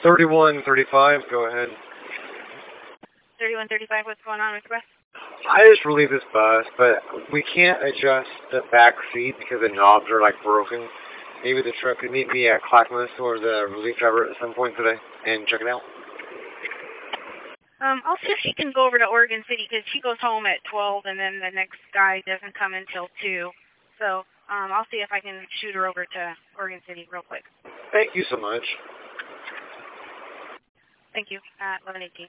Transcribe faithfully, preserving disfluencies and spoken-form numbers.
thirty-one thirty-five, go ahead. thirty-one thirty-five, what's going on with the bus? I just relieved this bus, but we can't adjust the back seat because the knobs are like broken. Maybe the truck could meet me at Clackamas or the relief driver at some point today and check it out. Um, I'll see if she can go over to Oregon City because she goes home at twelve and then the next guy doesn't come until two. So um, I'll see if I can shoot her over to Oregon City real quick. Thank you so much. Thank you. Uh, eleven eighteen.